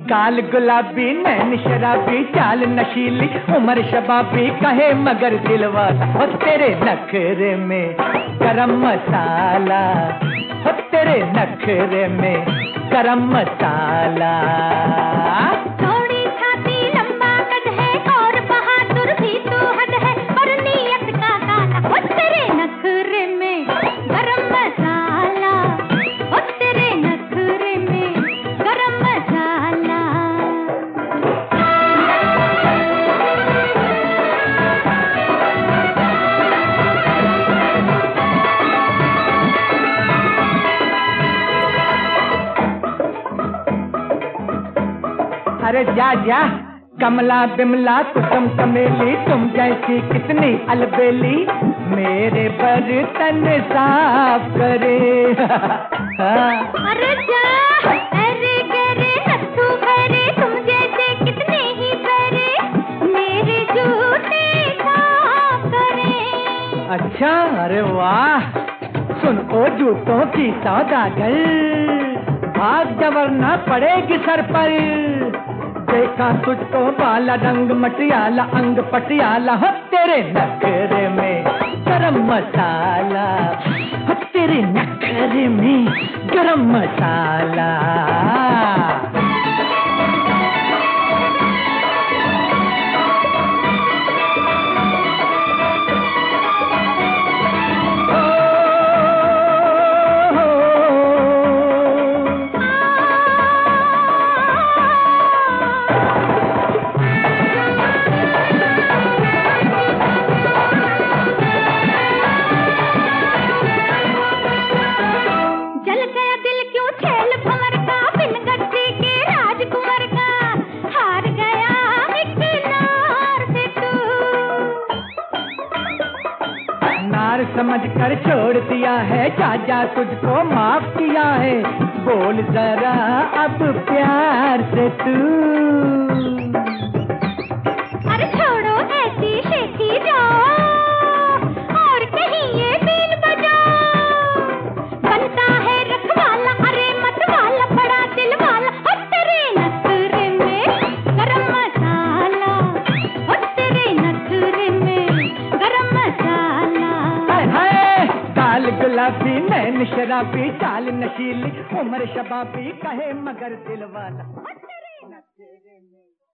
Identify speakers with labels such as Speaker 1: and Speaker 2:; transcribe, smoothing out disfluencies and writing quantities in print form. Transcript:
Speaker 1: काल गुलाबी नैन शराबी चाल नशीली उम्र शबाबी कहे मगर दिलवाला हो तेरे नखरे में गरम मसाला हो तेरे नखरे में गरम मसाला।
Speaker 2: थोड़ी छाती लंबा कद है और बहादुर भी तो हद है और नीयत का काला हो तेरे नखरे में गरम मसाला हो तेरे नखरे में गरम मसाला।
Speaker 1: अरे जा जा कमला बिमला कुसुम चमेली तुम जैसी कितनी अलबेली मेरे बर्तन साफ करे।
Speaker 2: अरे जा अरे गरे नत्थू भरे तुम जैसे कितने ही भरे मेरे जूते साफ करे।
Speaker 1: अच्छा अरे वाह सुन ओ जूतों की सौदागर भाग जवरना पड़ेगी सर पर। देखा तुझको बाला रंग मटियाला अंग पटियाला हो तेरे नखरे में गरम मसाला हो तेरे नखरे में गरम मसाला। समझ कर छोड़ दिया है चाचा तुझको माफ किया है बोल जरा अब प्यार से तू।
Speaker 2: अरे छोड़ो ऐसी शेखी जाओ और कहीं ये बीन बजाओ बनता है रखवाला अरे मत वाला बड़ा दिल वाला हो तेरे नखरे में गरम मसाला हो तेरे नखरे में गरम मसाला।
Speaker 1: काल गुलाबी नैन शराबी चाल नशीली उम्र शबाबी कहे मगर दिल वाला।